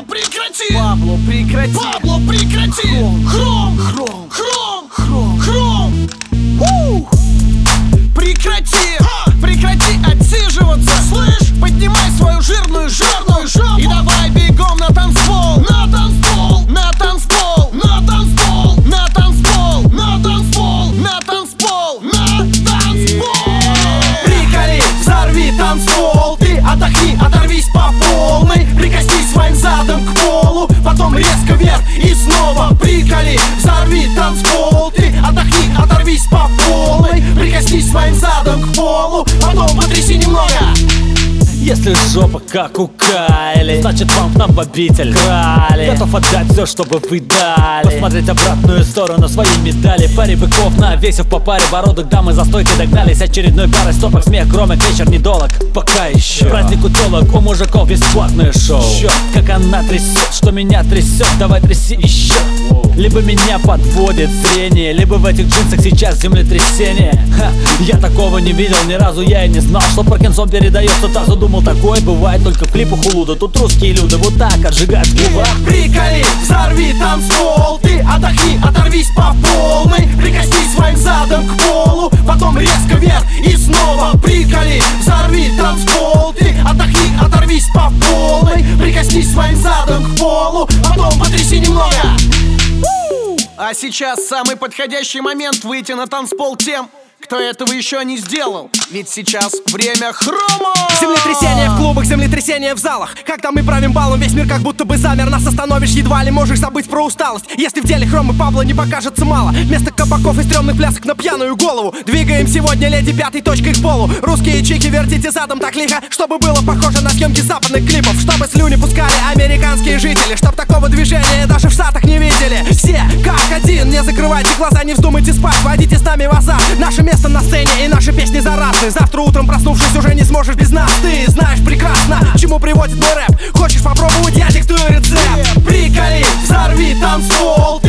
Пабло, прекрати! Пабло, прекрати! Пабло, прекрати! Хром, хром, хром, хром, хром! Прекрати! Прекрати отсиживаться! Слышь, поднимай свою жирную жопу и давай бегом на танцпол! На танцпол! На танцпол! На танцпол! На танцпол! На танцпол! На танцпол! На танцпол! Приколи, взорви танцпол. Ты отдохни, оторвись по полной. Прикоснись своим задом к полу, потом резко вверх и снова. Приколи, взорви танцпол. Ты отдохни, оторвись по полной. Прикоснись своим задом к полу, потом потряси немного. Если жопа как у Кайли, значит вам к нам в обитель крали. Готов отдать все, чтобы вы дали. Посмотреть обратную сторону своей медали. Паре быков навесив по паре бородок, дамы за стойкой догнались очередной парой стопок. Смех, громок, вечер недолог. Пока еще праздник у телок, у мужиков бесплатное шоу. Черт, как она трясет, что меня трясет. Давай тряси еще. Либо меня подводит зрение, либо в этих джинсах сейчас землетрясение. Я такого не видел ни разу, я и не знал, что Паркинсон передается тазу. Думал, такое бывает только в клипах Улуда. Тут русские люди вот так отжигают в клубах. Приколи, взорви танцпол. Ты отдохни, оторвись по полной. Прикоснись своим задом к полу, потом резко вверх и снова. Приколи, взорви танцпол. Ты отдохни, оторвись по полной. Прикоснись своим задом к полу, потом потряси немного. А сейчас самый подходящий момент выйти на танцпол тем, кто этого еще не сделал. Ведь сейчас время хрома! Землетрясение в клубах, землетрясение в залах. Когда мы правим балом, весь мир как будто бы замер. Нас остановишь, едва ли можешь забыть про усталость. Если в деле Хрома Пабло не покажется мало. Вместо кабаков и стрёмных плясок на пьяную голову двигаем сегодня леди пятой точкой к полу. Русские чики, вертите задом так лихо, чтобы было похоже на съемки западных клипов. Чтобы слюни пускали американские жители, чтоб такого движения даже в Штатах не видели. Все как один, не закрывайте глаза, не вздумайте спать. Водите с нами в азарт. Наше место на сцене и наши песни заразны. Завтра утром проснувшись уже не сможешь без нас. Ты знаешь прекрасно, к чему приводит мой рэп. Хочешь попробовать, я диктую рецепт. Приколи, взорви танцпол.